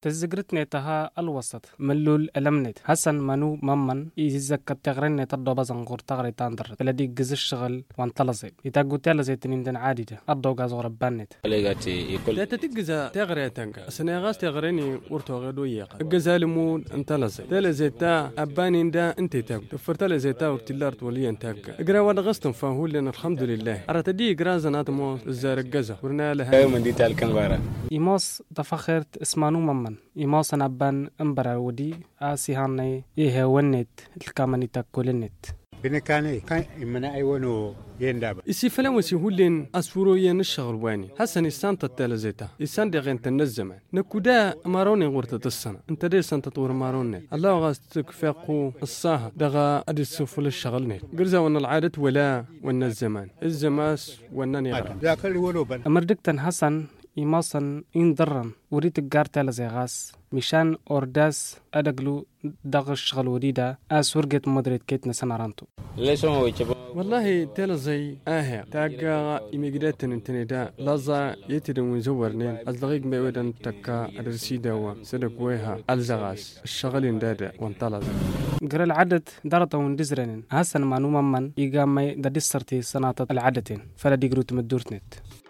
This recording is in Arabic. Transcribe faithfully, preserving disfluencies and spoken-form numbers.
تزجرتني تها الوسط ملول ألمنت حسن منو ممن يزكى تغرني تدو بزنغور تغري تاندر بلدي جز الشغل وانطلزي يتاقو تالزي تنين عادية أدو غازو ربانت لا تتجزا تغري تنكا سنغاس تغريني ورتو غدو يقا الجزالمون انطلزي تالزي تا أبانين دا انتي تاقو تفرتالزي تا وقتلارت وليا تاقا اقرا وانا غستم فاهول لنا الحمد لله أرى تدي اقرا زناتمو الزارقزة ورنا لها يوم دي تالكن غارة إيماس تفخرت اسمانو ممن إيماس نبان امبرا ودي آسي هاني إيه ونت الكامني تاكولنت بنكاني كان إمنا أيوانو ينداب إسي فلان وسيهولين أسفورو ينشغل واني حسن إسان تتالزيتا إسان دي غين تنزمان نكودا ماروني غورتا السنة انت دي سان تطور ماروني الله غاز تكفاقو الصاها دغا أدي السفل الشغلني قرزا وانا العادة ولا وانا الزمان الزماس وانا نغرا أمردكتن حسن إيماسن إن درن وريت الجارتا لزيغاس مشان أورداس أدقلو دغ الشغل وريدا أسورجة مدريد كيت نسنارانتو ليش ما ويجب والله تلزي آه تاجا إميجرات انتندا لازا يتدون زورنين الدقيق ما ودن تكا الرسيدة وسدق ويها الزغاس الشغل دادا وانطلز قرا العدد درطة وندزرنين هسن ما نوما من إيجامي دا دسرتي سنة العدتين فلا ديجرو تمدورتنت